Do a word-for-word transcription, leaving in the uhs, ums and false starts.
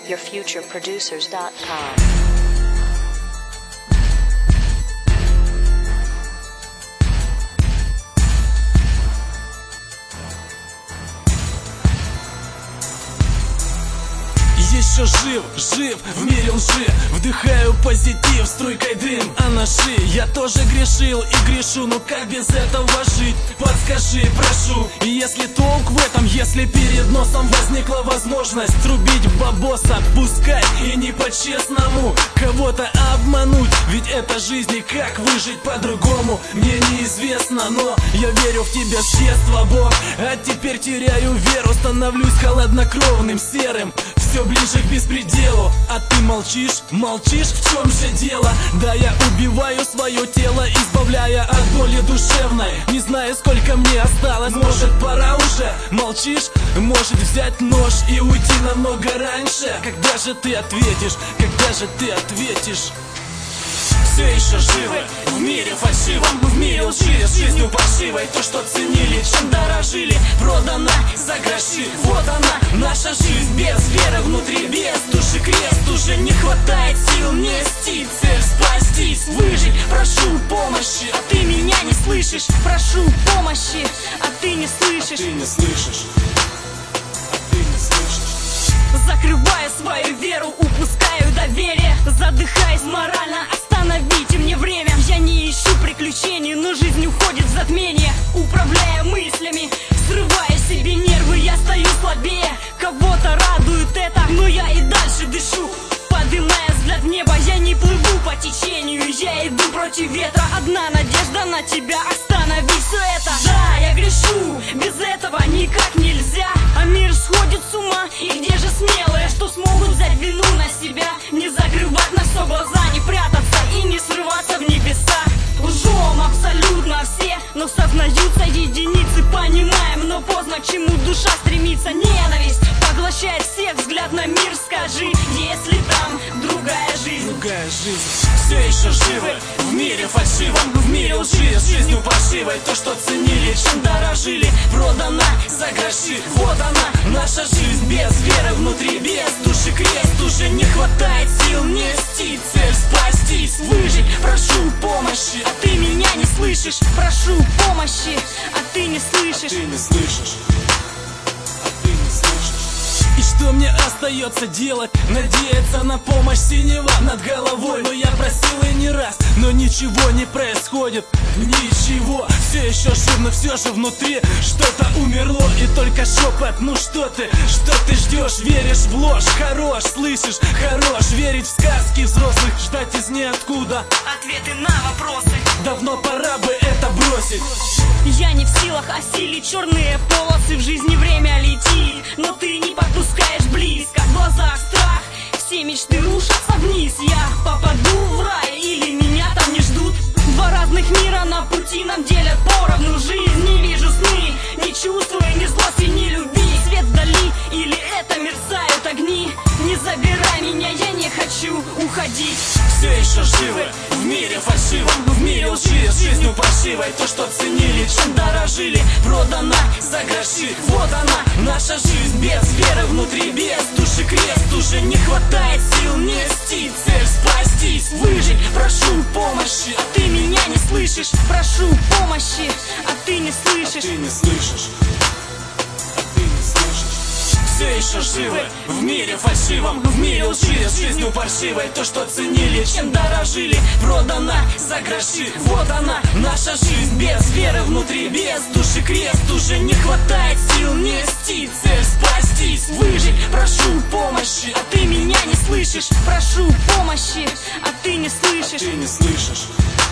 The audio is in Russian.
your future producers dot com. Еще жив, жив в мире лжи. Вдыхаю позитив струйкой дым, а на шее я тоже грешил и грешу. Ну как без этого жить? Подскажи, прошу. И если толк в этом, если перед носом возникла возможность трубить бабоса, пускай и не по-честному кого-то обмануть. Ведь это жизнь, и как выжить по-другому мне неизвестно. Но я верю в тебя с детства, Бог. А теперь теряю веру, становлюсь холоднокровным, серым, все ближе к беспределу. А ты молчишь, молчишь, в чем же дело? Да, я убиваю свое тело, избавляя от боли душевной. Не знаю, сколько мне осталось, может пора уже. Молчишь, может взять нож и уйти намного раньше. Когда же ты ответишь, когда же ты ответишь? Все еще живы в мире фальшивом, в мире лжи, с жизнью паршивой. То, что ценили, чем дорожили, продана за гроши. Вот она, наша жизнь, без веры внутри, без души крест. Уже не хватает сил нести цель, спастись, выжить. Прошу помощи, а ты меня не слышишь. Прошу помощи, а ты не слышишь. Ты не слышишь, а ты не слышишь. Закрываю свою веру, упускаю доверие, задыхаясь морально. Остановите мне время. Я не ищу приключений, но жизнь уходит в затмение. Управляя мыслями, срывая себе нервы, я стою слабее. Кого-то радует это, но я и дальше дышу. Поднимая взгляд в небо, я не плыву по течению, я иду против ветра. Одна надежда на тебя, останови все это. Да, я грешу, без этого никак нельзя. А мир сходит с ума, и где же смелые, что смогут взять вину на себя? Не закрывать на все глаза, не прятаться и не срываться в небеса. Лжем абсолютно все, но сознаются единицы. Понимаем, но поздно, к чему душа стремится. Ненависть поглощает всех, взгляд на мир скажи, если там другая жизнь. Другая жизнь. Все еще живы в мире фальшивом, в мире лжи, с жизнью паршивой. То, что ценили, чем дорожили, продана за гроши. Вот она, наша жизнь, без веры внутри, без души крест. Уже не хватает сил нести цель, спастись, выжить. Прошу помощи, а ты меня не слышишь. Прошу помощи, а ты не слышишь. А ты не слышишь. А ты не слышишь. И что мне остается делать? Надеяться на помощь синего над головой. Но я просил и не раз, но ничего не происходит. Ничего, все еще жив, но все же внутри что-то умерло. И только шепот, ну что ты, что ты ждешь? Веришь в ложь, хорош, слышишь, хорош. Верить в сказки взрослых, ждать из ниоткуда ответы на вопросы. Давно пора бы это бросить. Я не в силах осилить черные полосы. В жизни время летит, но ты не подпускаешь близко. В глазах страх, все мечты рушатся вниз. Я попаду в рай или меня там не ждут? Два разных мира на пути нам делят поровну жизнь. Не вижу сны, не чувствую ни злости, ни любви. Свет вдали или это мерцают огни? Не забирай меня, я не хочу уходить. Все еще живы в мире фальшивом, в мире лжи, с жизнью паршивой. То, что ценили, чем дорожили, продана за гроши. Вот она, наша жизнь, без веры внутри, без души крест. Уже не хватает сил нести цель, спастись, выжить. Прошу помощи, а ты меня не слышишь. Прошу помощи, а ты не слышишь. А ты не слышишь. А ты не слышишь. Все еще живы в мире фальшивом, в мире лжи, с жизнью паршивой. То, что ценили, чем дорожили, продана за гроши. Вот она, наша жизнь, без веры внутри, без души крест. Уже не хватает сил нести цель, спастись, выжить. Прошу помощи, а ты меня не слышишь. Прошу помощи, а ты не слышишь. А ты не слышишь.